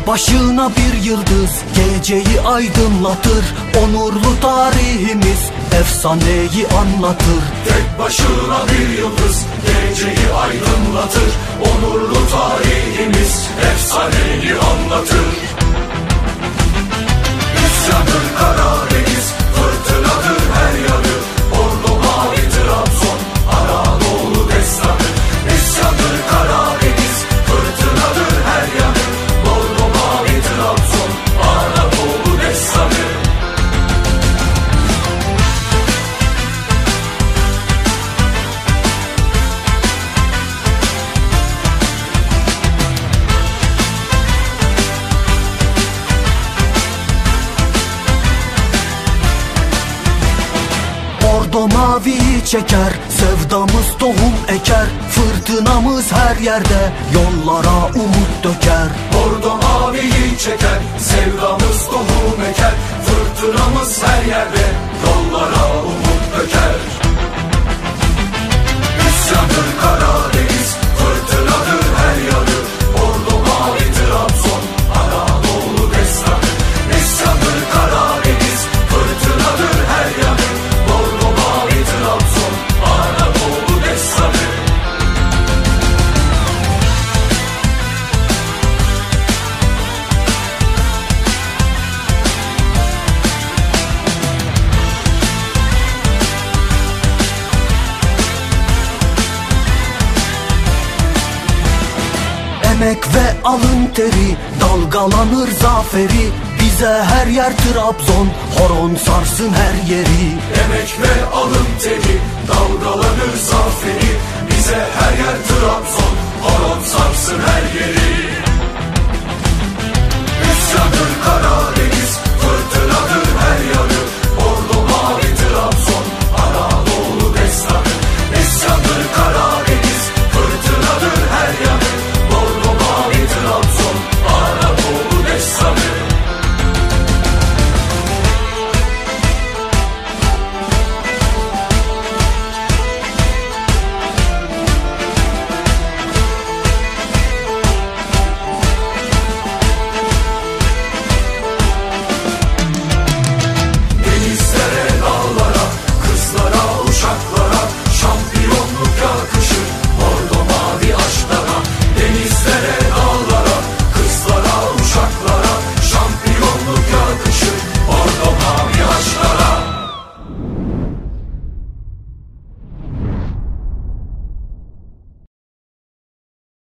başına bir yıldız geceyi aydınlatır. Onurlu tarihimiz efsaneyi anlatır. Tek başına bir yıldız geceyi aydınlatır. Onurlu tarihimiz efsaneyi anlatır. İsyandır Karadeniz, fırtınadır her yanı. Bordo mavi Trabzon, Anadolu destanı. İsyandır Karadeniz, fırtınadır her yanı. Bordo mavi Trabzon, Anadolu destanı. Bordo maviyi çeker, sevdamız tohum eker. Fırtınamız her yerde, yollara umut döker. Bordo maviyi çeker, sevdamız tohum eker. Fırtınamız her yerde, yollara umut döker. İsyandır Karadeniz, fırtınadır her yanı. Bordo mavi Trabzon, Anadolu destanı. İsyandır Karadeniz, fırtınadır her yanı. Bordo mavi Trabzon, Anadolu destanı. Emek ve alın teri, dalgalanır zaferi. Bize her yer Trabzon, horon sarsın her yeri. Emek ve alın teri,